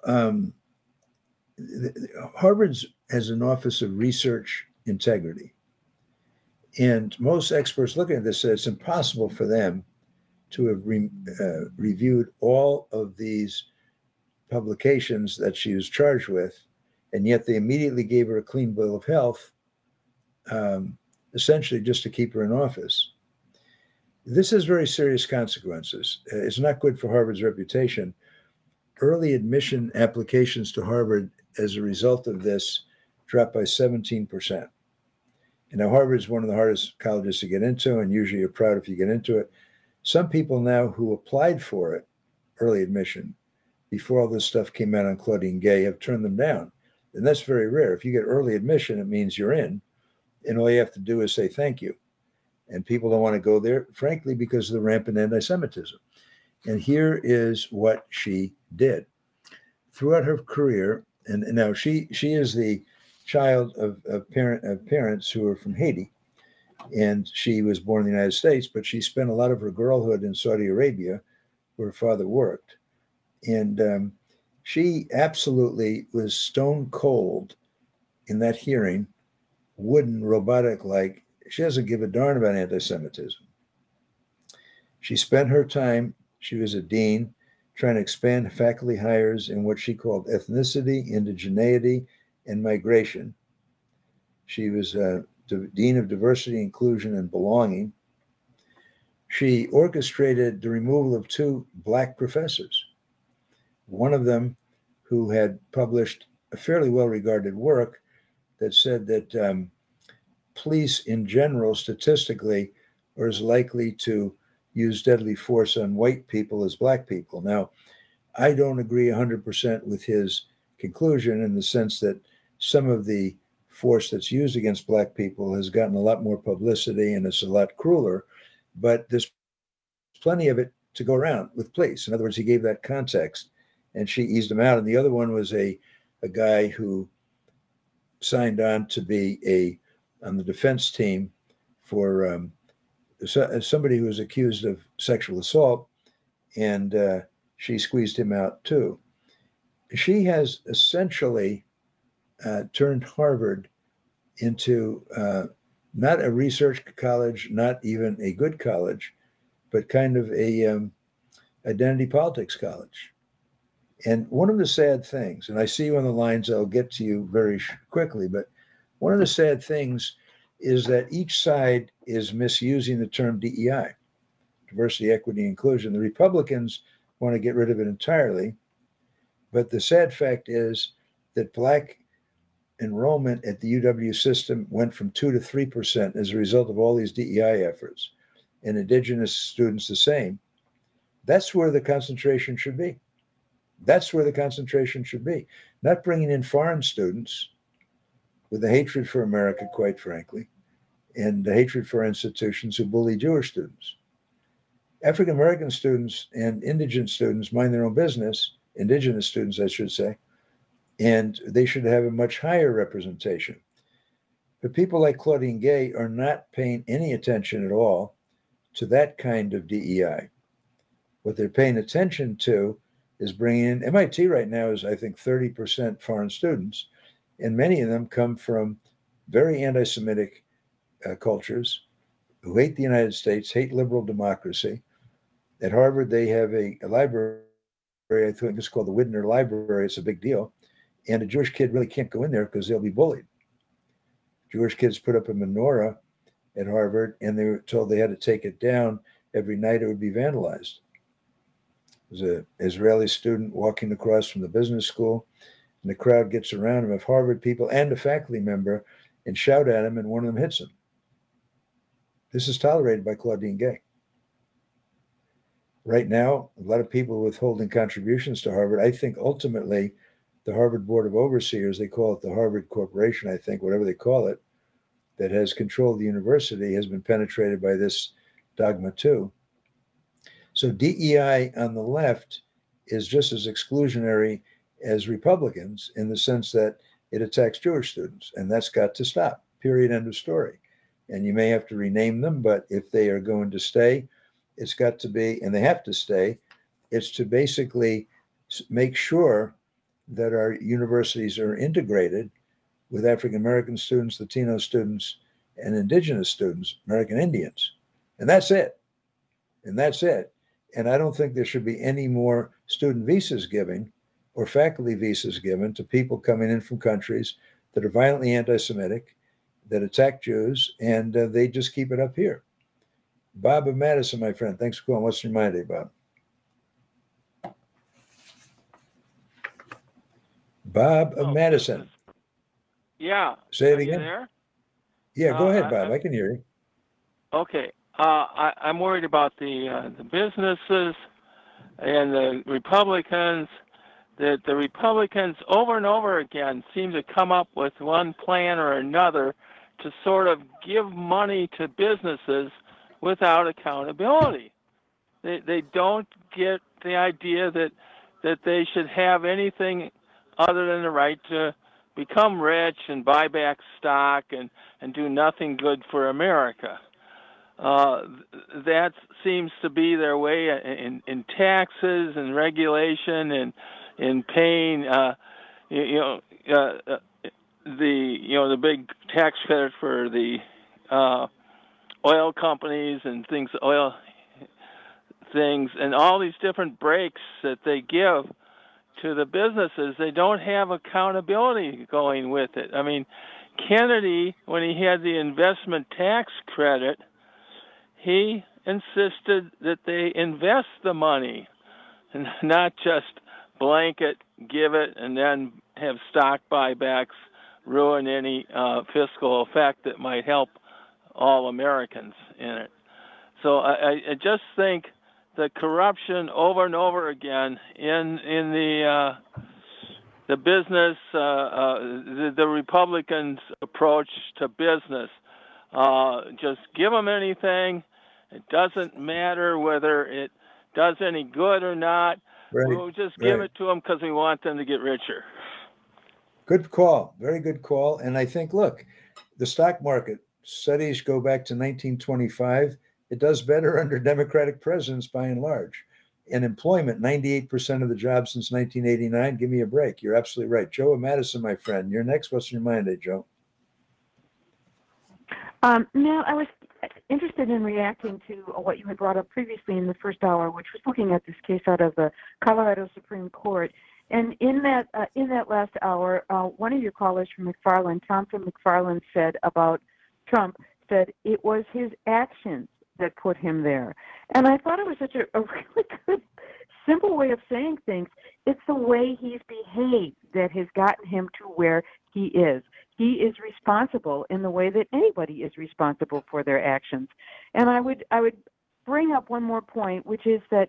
Speaker 18: Harvard's has an Office of Research Integrity. And most experts looking at this say it's impossible for them to have reviewed all of these publications that she was charged with, and yet they immediately gave her a clean bill of health, essentially just to keep her in office. This has very serious consequences. It's not good for Harvard's reputation. Early admission applications to Harvard as a result of this dropped by 17%. And now Harvard is one of the hardest colleges to get into, and usually you're proud if you get into it. Some people now who applied for it, early admission, before all this stuff came out on Claudine Gay, have turned them down. And that's very rare. If you get early admission, it means you're in, and all you have to do is say thank you. And people don't want to go there, frankly, because of the rampant anti-Semitism. And here is what she did. Throughout her career, and now she is the child of parents who are from Haiti, and she was born in the United States, but she spent a lot of her girlhood in Saudi Arabia, where her father worked. And she absolutely was stone cold in that hearing, wooden, robotic-like. She doesn't give a darn about anti-Semitism. She spent her time, she was a dean, trying to expand faculty hires in what she called ethnicity, indigeneity, and migration. She was Dean of Diversity, Inclusion, and Belonging. She orchestrated the removal of 2 Black professors, one of them who had published a fairly well-regarded work that said that police in general, statistically, are as likely to use deadly force on white people as Black people. Now, I don't agree 100% with his conclusion in the sense that some of the force that's used against Black people has gotten a lot more publicity and it's a lot crueler, but there's plenty of it to go around with police. In other words, he gave that context and she eased him out. And the other one was a guy who signed on to be on the defense team for somebody who was accused of sexual assault, and she squeezed him out too. She has essentially turned Harvard into not a research college, not even a good college, but kind of a identity politics college. And one of the sad things, and I see you on the lines, I'll get to you very quickly, but one of the sad things is that each side is misusing the term DEI, diversity, equity, inclusion. The Republicans want to get rid of it entirely. But the sad fact is that Black enrollment at the UW system went from 2% to 3% as a result of all these DEI efforts, and Indigenous students the same. That's where the concentration should be. That's where the concentration should be. Not bringing in foreign students with a hatred for America, quite frankly, and the hatred for institutions who bully Jewish students. African-American students and indigent students mind their own business, indigenous students, I should say, and they should have a much higher representation. But people like Claudine Gay are not paying any attention at all to that kind of DEI. What they're paying attention to is bringing in, MIT right now is, I think, 30% foreign students, and many of them come from very anti-Semitic cultures who hate the United States, hate liberal democracy. At Harvard, they have a library, I think it's called the Widner Library. It's a big deal. And a Jewish kid really can't go in there because they'll be bullied. Jewish kids put up a menorah at Harvard, and they were told they had to take it down every night. It would be vandalized. There's an Israeli student walking across from the business school, and the crowd gets around him of Harvard people and a faculty member and shout at him, and one of them hits him. This is tolerated by Claudine Gay. Right now, a lot of people withholding contributions to Harvard. I think ultimately the Harvard Board of Overseers, they call it the Harvard Corporation, I think, whatever they call it, that has control of the university has been penetrated by this dogma too. So DEI on the left is just as exclusionary as Republicans in the sense that it attacks Jewish students, and that's got to stop, period, end of story. And you may have to rename them, but if they are going to stay, it's got to be, and they have to stay, it's to basically make sure that our universities are integrated with African-American students, Latino students, and indigenous students, American Indians. And that's it. And that's it. And I don't think there should be any more student visas given or faculty visas given to people coming in from countries that are violently anti-Semitic, that attack Jews, and they just keep it up here. Bob of Madison, my friend. Thanks for calling. What's your mind, Bob? Bob of Madison.
Speaker 4: Yeah.
Speaker 18: Say it
Speaker 4: Are
Speaker 18: again.
Speaker 4: You there?
Speaker 18: Yeah, go ahead, Bob. I can hear you.
Speaker 4: Okay. I'm worried about the businesses and the Republicans. That the Republicans over and over again seem to come up with one plan or another to sort of give money to businesses without accountability. They don't get the idea that they should have anything other than the right to become rich and buy back stock and do nothing good for America. That seems to be their way in taxes and regulation and in paying, the big tax credit for the oil companies and oil things, and all these different breaks that they give to the businesses. They don't have accountability going with it. I mean, Kennedy, when he had the investment tax credit, he insisted that they invest the money and not just blanket give it and then have stock buybacks ruin any fiscal effect that might help all Americans in it. So I just think the corruption over and over again in the business, the Republicans' approach to business, just give them anything. It doesn't matter whether it does any good or not.
Speaker 18: Right,
Speaker 4: we'll just give it to them because we want them to get richer.
Speaker 18: Good call. Very good call. And I think, look, the stock market studies go back to 1925. It does better under Democratic presidents by and large. In employment, 98% of the jobs since 1989. Give me a break. You're absolutely right. Joe of Madison, my friend. You're next. What's in your mind, Joe?
Speaker 9: No, I was interested in reacting to what you had brought up previously in the first hour, which was looking at this case out of the Colorado Supreme Court. And in that last hour, one of your callers from McFarland, Thompson McFarland, said about Trump, said it was his actions that put him there. And I thought it was such a really good, simple way of saying things. It's the way he's behaved that has gotten him to where he is. He is responsible in the way that anybody is responsible for their actions. And I would bring up one more point, which is that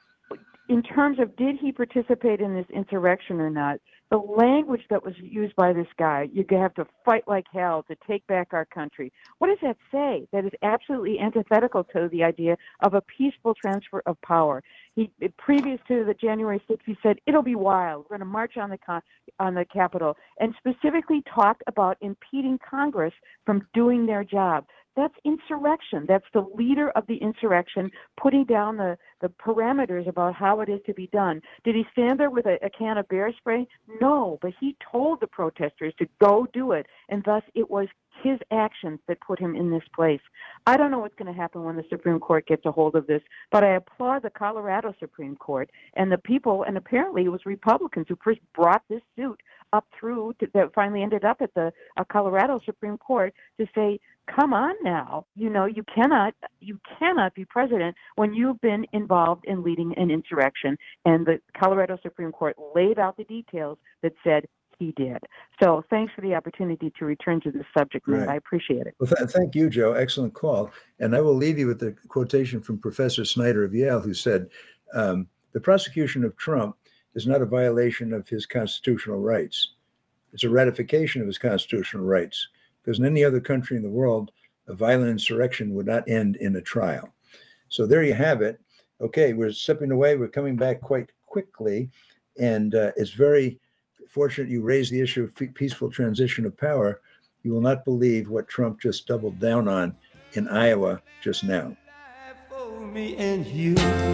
Speaker 9: in terms of did he participate in this insurrection or not, the language that was used by this guy, you have to fight like hell to take back our country. What does that say? That is absolutely antithetical to the idea of a peaceful transfer of power. Previous to the January 6th, he said, it'll be wild. We're going to march on the Capitol, and specifically talked about impeding Congress from doing their job. That's insurrection. That's the leader of the insurrection putting down the parameters about how it is to be done. Did he stand there with a can of bear spray? No, but he told the protesters to go do it, and thus it was his actions that put him in this place. I don't know what's going to happen when the Supreme Court gets a hold of this, but I applaud the Colorado Supreme Court and the people, and apparently it was Republicans who first brought this suit up through that finally ended up at the Colorado Supreme Court to say, come on now, you cannot be president when you've been involved in leading an insurrection. And the Colorado Supreme Court laid out the details that said he did. So thanks for the opportunity to return to this subject, Matt.
Speaker 18: Right.
Speaker 9: I appreciate it.
Speaker 18: Well, thank you, Joe. Excellent call. And I will leave you with the quotation from Professor Snyder of Yale, who said, the prosecution of Trump is not a violation of his constitutional rights. It's a ratification of his constitutional rights. Because in any other country in the world, a violent insurrection would not end in a trial. So there you have it. Okay, we're stepping away. We're coming back quite quickly. And it's very fortunate you raised the issue of peaceful transition of power. You will not believe what Trump just doubled down on in Iowa just now.
Speaker 30: For me and you,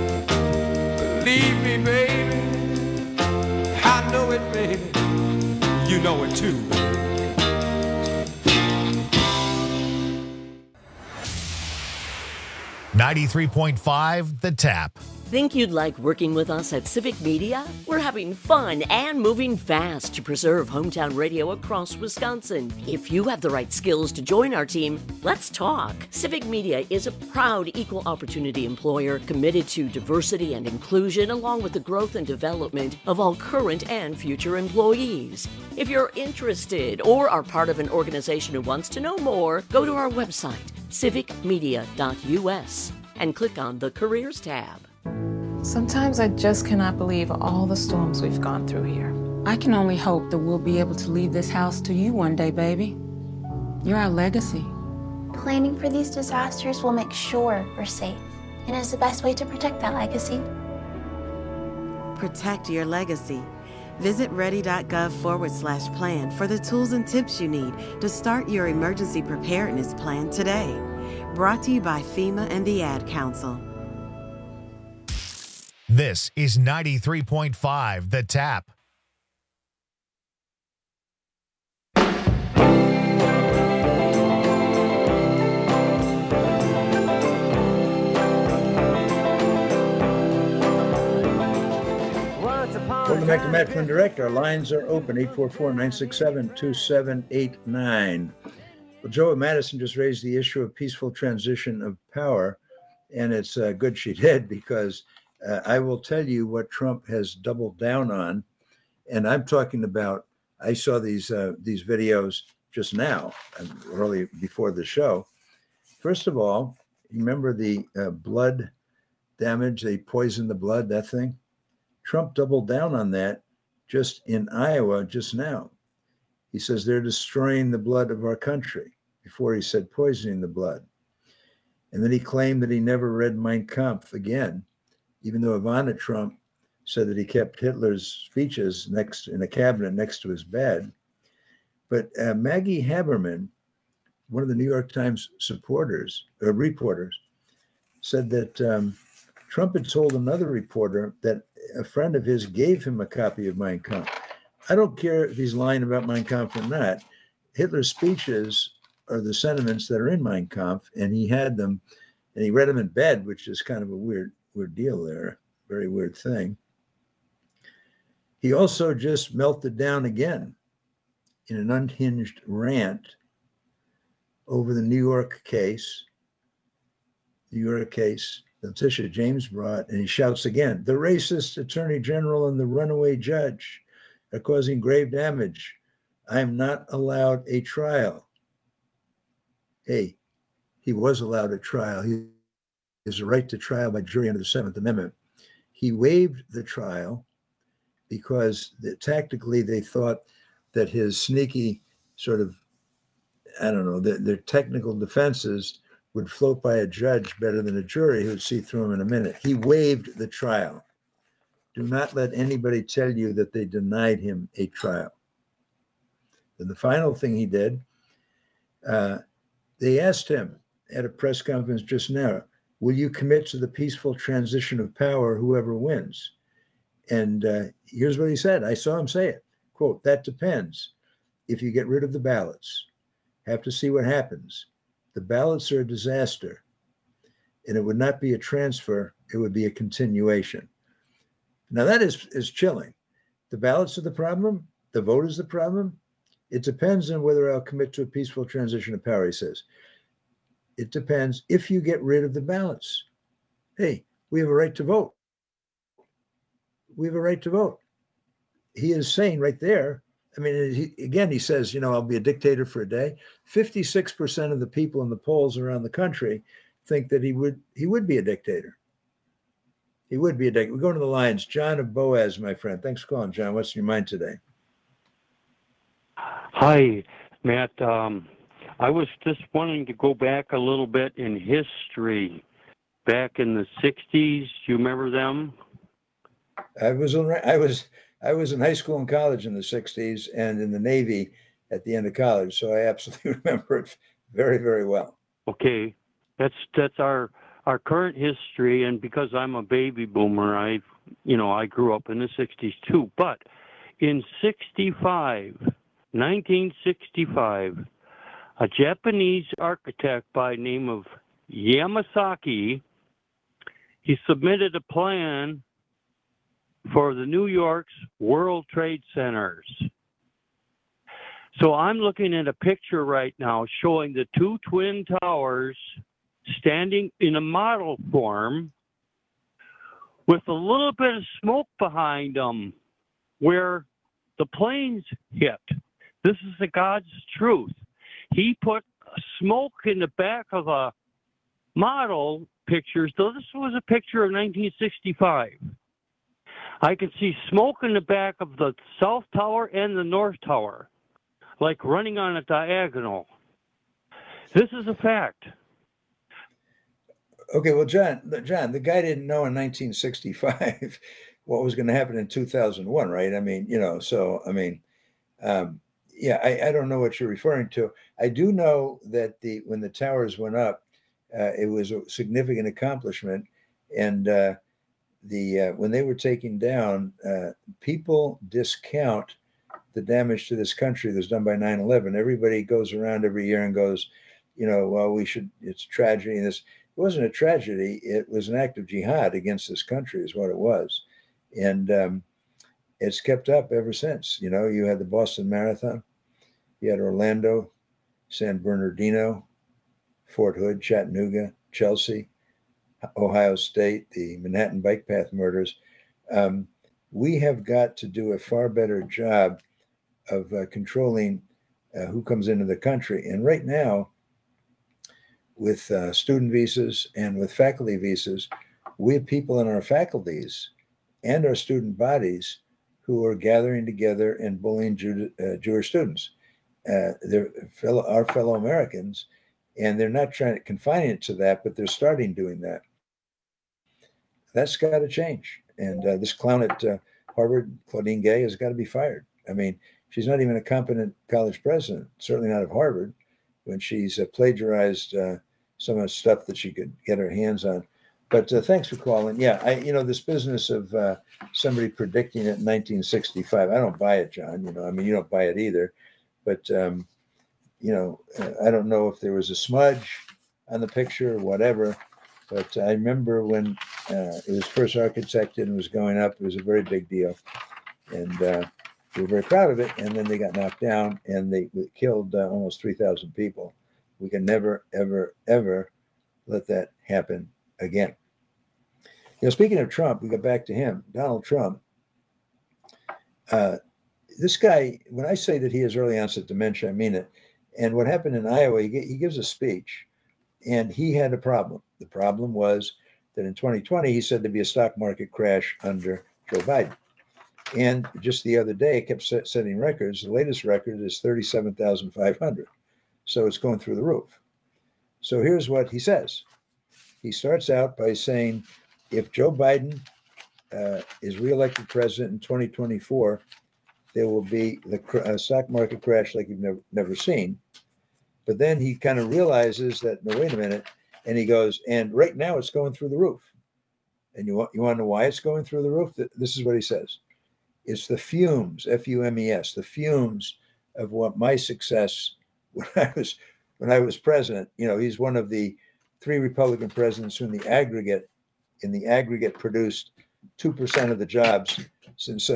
Speaker 30: believe me, baby. I know it, baby. You know it too, baby.
Speaker 1: 93.5 The Tap.
Speaker 3: Think you'd like working with us at Civic Media? We're having fun and moving fast to preserve hometown radio across Wisconsin. If you have the right skills to join our team, let's talk. Civic Media is a proud equal opportunity employer committed to diversity and inclusion, along with the growth and development of all current and future employees. If you're interested or are part of an organization who wants to know more, go to our website, civicmedia.us, and click on the Careers tab.
Speaker 10: Sometimes I just cannot believe all the storms we've gone through here. I can only hope that we'll be able to leave this house to you one day, baby. You're our legacy.
Speaker 27: Planning for these disasters will make sure we're safe, and is the best way to protect that legacy.
Speaker 15: Protect your legacy. Visit ready.gov/plan for the tools and tips you need to start your emergency preparedness plan today. Brought to you by FEMA and the Ad Council.
Speaker 1: This is 93.5 The Tap.
Speaker 18: Welcome back to Matt Flynn Direct. Our lines are open, 844-967-2789. Well, Joe Madison just raised the issue of peaceful transition of power, and it's good she did, because I will tell you what Trump has doubled down on, and I'm talking about, I saw these videos just now, early before the show. First of all, remember the blood damage, they poisoned the blood, that thing? Trump doubled down on that just in Iowa just now. He says they're destroying the blood of our country. Before he said poisoning the blood. And then he claimed that he never read Mein Kampf again, even though Ivana Trump said that he kept Hitler's speeches in a cabinet next to his bed. But Maggie Haberman, one of the New York Times reporters, said that Trump had told another reporter that a friend of his gave him a copy of Mein Kampf. I don't care if he's lying about Mein Kampf or not. Hitler's speeches are the sentiments that are in Mein Kampf, and he had them, and he read them in bed, which is kind of a weird deal there, very weird thing. He also just melted down again in an unhinged rant over the New York case Letitia James brought, and he shouts again, the racist attorney general and the runaway judge are causing grave damage. I am not allowed a trial. Hey, he was allowed a trial. He has a right to trial by jury under the 7th Amendment. He waived the trial because tactically they thought that his sneaky sort of, I don't know, their technical defenses would float by a judge better than a jury who would see through him in a minute. He waived the trial. Do not let anybody tell you that they denied him a trial. And the final thing he did, they asked him at a press conference just now, will you commit to the peaceful transition of power, whoever wins? And here's what he said. I saw him say it. Quote, that depends. If you get rid of the ballots, have to see what happens. The ballots are a disaster, and it would not be a transfer. It would be a continuation. Now that is chilling. The ballots are the problem. The vote is the problem. It depends on whether I'll commit to a peaceful transition of power, he says. It depends if you get rid of the ballots. Hey, we have a right to vote. We have a right to vote. He is saying right there, I mean, he says, I'll be a dictator for a day. 56% of the people in the polls around the country think that he would be a dictator. He would be a dictator. We're going to the lines. John of Boaz, my friend. Thanks for calling, John. What's in your mind today?
Speaker 16: Hi, Matt. I was just wanting to go back a little bit in history. Back in the 60s, do you remember them?
Speaker 18: I was in high school and college in the 60s and in the Navy at the end of college, so I absolutely remember it very, very well.
Speaker 16: Okay. That's our current history, and because I'm a baby boomer, I grew up in the 60s too. But in 1965, a Japanese architect by the name of Yamasaki he submitted a plan for the New York's World Trade Centers. So I'm looking at a picture right now showing the two twin towers standing in a model form with a little bit of smoke behind them where the planes hit. This is the God's truth. He put smoke in the back of a model picture. So this was a picture of 1965. I can see smoke in the back of the South Tower and the North Tower, like running on a diagonal. This is a fact.
Speaker 18: Okay, well, John, the guy didn't know in 1965 what was going to happen in 2001, right? I mean, I don't know what you're referring to. I do know that when the towers went up, it was a significant accomplishment, and when they were taken down, people discount the damage to this country that was done by 9/11. Everybody goes around every year and goes, well, it's a tragedy. And this, it wasn't a tragedy. It was an act of jihad against this country is what it was. And it's kept up ever since. You had the Boston Marathon, you had Orlando, San Bernardino, Fort Hood, Chattanooga, Chelsea, Ohio State, the Manhattan Bike Path murders. We have got to do a far better job of controlling who comes into the country. And right now, with student visas and with faculty visas, we have people in our faculties and our student bodies who are gathering together and bullying Jewish students. They're our fellow Americans, and they're not trying to confine it to that, but they're starting doing that. That's got to change. And this clown at Harvard, Claudine Gay, has got to be fired. I mean, she's not even a competent college president, certainly not of Harvard, when she's plagiarized some of the stuff that she could get her hands on. But thanks for calling. Yeah, this business of somebody predicting it in 1965, I don't buy it, John. You don't buy it either. But, I don't know if there was a smudge on the picture or whatever. But I remember when it was first architected and was going up, it was a very big deal. And we were very proud of it. And then they got knocked down and they killed almost 3,000 people. We can never, ever, ever let that happen again. Speaking of Trump, we got back to him, Donald Trump. This guy, when I say that he has early onset dementia, I mean it. And what happened in Iowa, he gives a speech, and he had a problem. The problem was that in 2020, he said there'd be a stock market crash under Joe Biden. And just the other day, it kept setting records. The latest record is 37,500. So it's going through the roof. So here's what he says. He starts out by saying, if Joe Biden is reelected president in 2024, there will be the stock market crash like you've never seen. But then he kind of realizes that, no, wait a minute. And he goes, and right now it's going through the roof. And you want to know why it's going through the roof? This is what he says. It's the fumes, F-U-M-E-S, the fumes of what my success when I was president. He's one of the 3 Republican presidents who in the aggregate produced 2% of the jobs since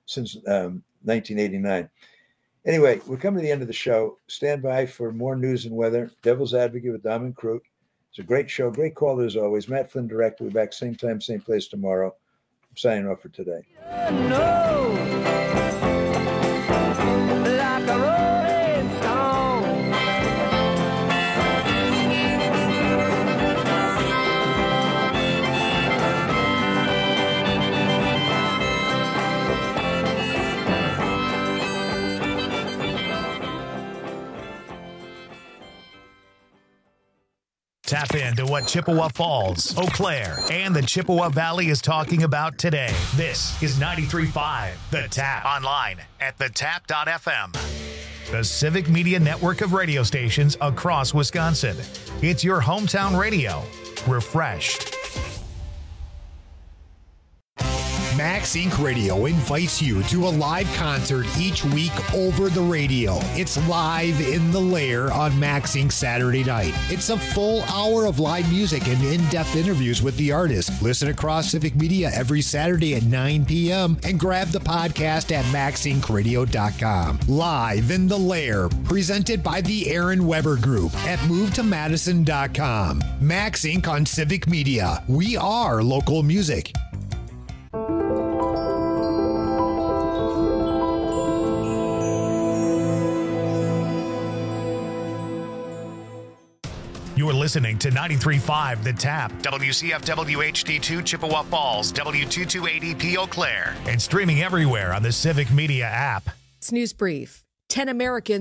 Speaker 18: 1989. Anyway, we're coming to the end of the show. Stand by for more news and weather. Devil's Advocate with Dom and Crute. It's a great show. Great caller as always. Matt Flynn, director. We'll be back same time, same place tomorrow. I'm signing off for today.
Speaker 1: Tap into what Chippewa Falls, Eau Claire, and the Chippewa Valley is talking about today. This is 93.5 The Tap. Online at thetap.fm. The Civic Media network of radio stations across Wisconsin. It's your hometown radio. Refreshed.
Speaker 2: Max Inc. Radio invites you to a live concert each week over the radio. It's Live in the Lair on Max Inc. Saturday night. It's a full hour of live music and in-depth interviews with the artist. Listen across Civic Media every Saturday at 9 p.m. and grab the podcast at maxincradio.com. Live in the Lair, presented by the Aaron Weber Group at movetomadison.com. Max Inc. on Civic Media. We are local music.
Speaker 1: You are listening to 93.5 The Tap, WCFW HD2 Chippewa Falls, W228EP Eau Claire, and streaming everywhere on the Civic Media app.
Speaker 5: News Brief. 10 Americans